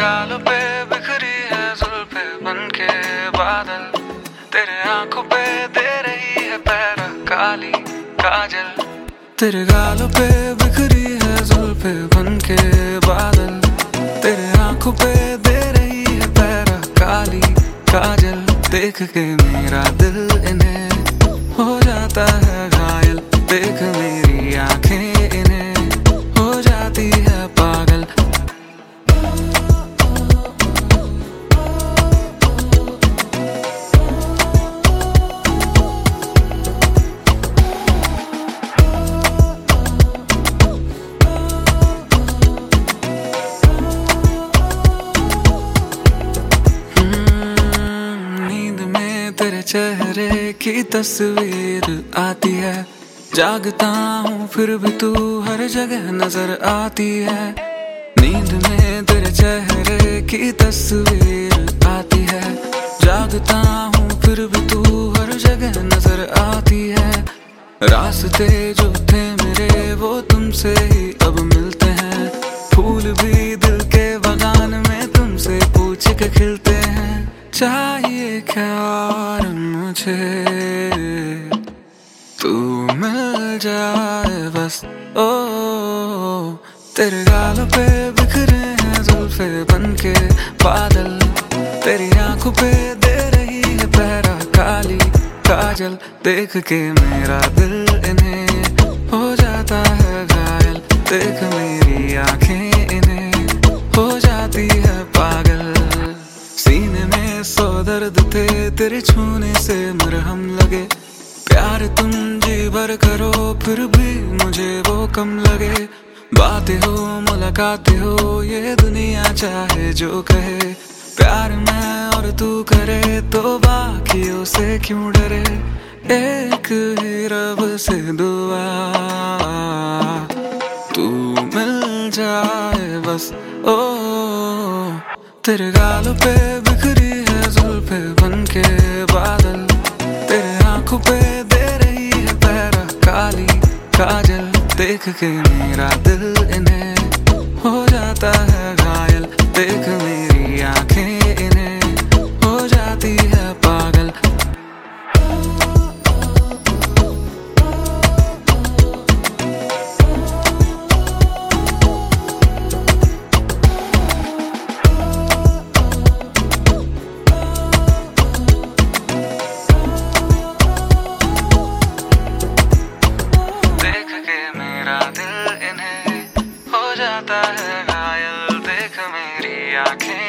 गालों पे बिखरी है जुल्फे बनके बादल, तेरे आंखों पे दे रही है पैरा काली काजल। तेरे गालों पे बिखरी है जुल्फे बनके बादल, तेरे आंखों पे दे रही है पैरा काली काजल। देख के मेरा दिल इन्हें हो जाता है घायल, देख मेरी आंखें इन्हें हो जाती है पागल। तेरे चेहरे की तस्वीर आती है, जागता हूँ फिर भी तू हर जगह नजर आती है। नींद में तेरे चेहरे की तस्वीर आती है, जागता हूँ फिर भी तू हर जगह नजर आती है। रास्ते जो थे मेरे वो तुमसे ही अब मिलते हैं, फूल भी दिल के बगान में तुमसे पूछ के खिलते हैं। चाहिए क्या और मुझे, तू मिल जाए बस। ओ तेरे गालों पे बिखरे हैं जुल्फे बनके बादल, तेरी आंखों पे दे रही है पहरा काली काजल। देख के मेरा दिल इन्हें हो जाता है घायल, देख मेरी आंखें इन्हें हो जाती है पागल। सीने में सौ दर्द थे तेरे छूने से मरहम लगे, प्यार तुम जी भर करो फिर भी मुझे वो कम लगे। बातें हो मुलाकातें हो ये दुनिया चाहे जो कहे, प्यार मैं और तू करे तो बाकियों से क्यों डरे। एक ही रब से दुआ तू मिल जाए बस। ओ तेरे गालों पे बिखरी है जुल्फे बनके बादल, तेरे आंखों पे दे रही है पैरा काली काजल। देख के मेरा दिल इन्हें हो जाता है घायल, देख मेरी आंखें इन्हें हो जाती है पागल। जाता है घायल, देख मेरी आंखें